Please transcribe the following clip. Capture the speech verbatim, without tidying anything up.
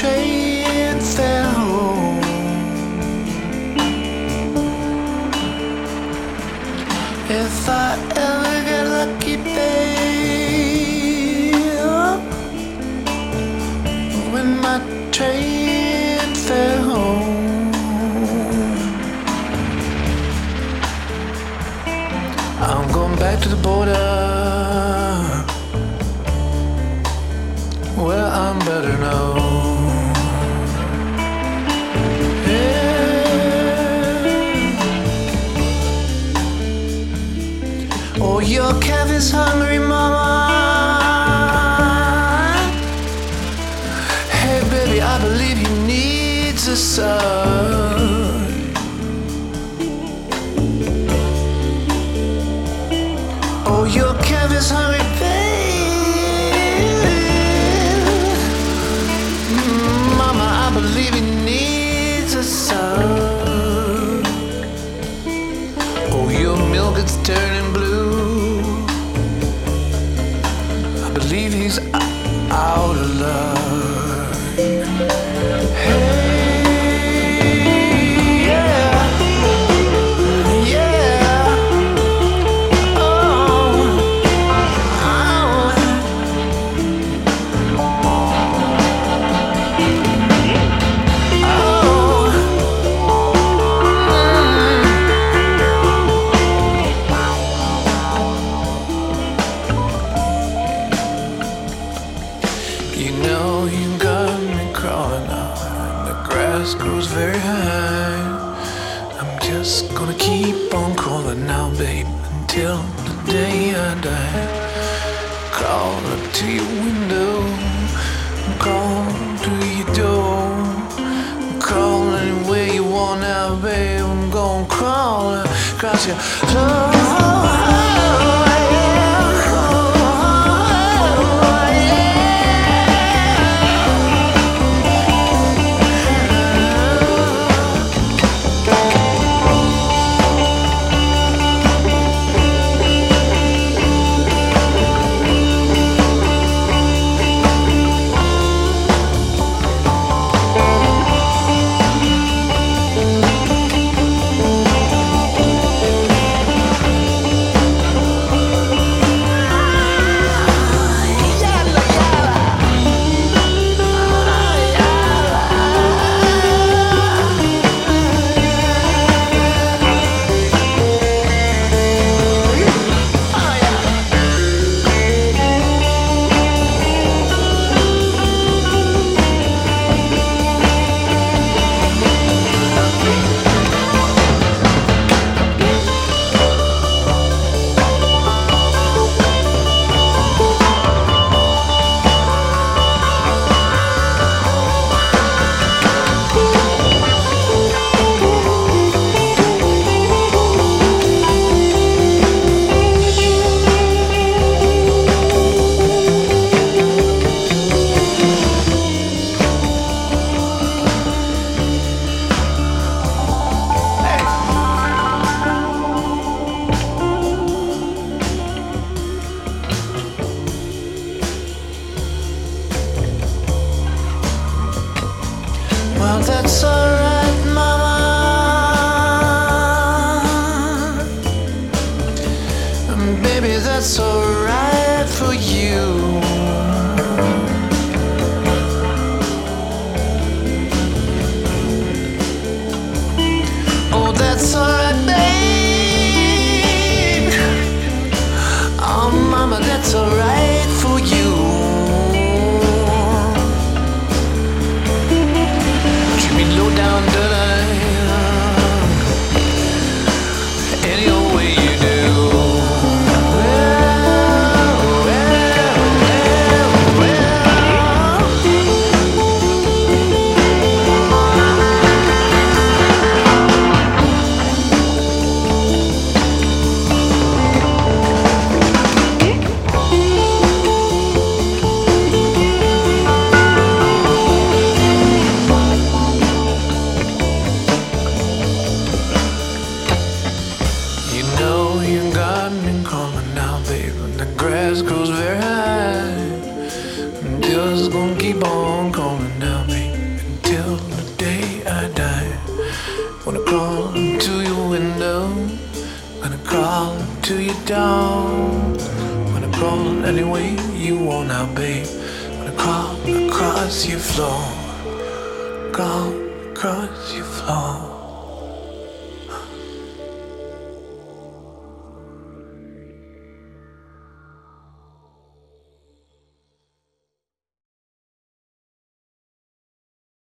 train fare home. If I ever get lucky, babe, when my train fare home, I'm going back to the border where I'm better known. Yeah. Oh, your calf is hungry, mama. Hey, baby, I believe he needs a son. Oh, your calf is hungry, baby. Mama, I believe he needs a son. Oh, your milk is turning blue. I believe he's out of love. Hey. You know you got me crawling on, and the grass grows very high. I'm just gonna keep on crawling now, babe, until the day I die. Crawl up to your window, crawl to your door, crawl anywhere you want now, babe. I'm gonna crawl across your floor. Well, that's alright, mama. And baby, that's alright for you. Oh, that's alright, babe. Oh, mama, that's alright for you. Low down tonight, any old way you do. Well, well, well, grass grows very high. I'm just gonna keep on calling now, babe. down. Gonna crawl any way you want now, babe. Gonna crawl across your floor. Crawl across your floor.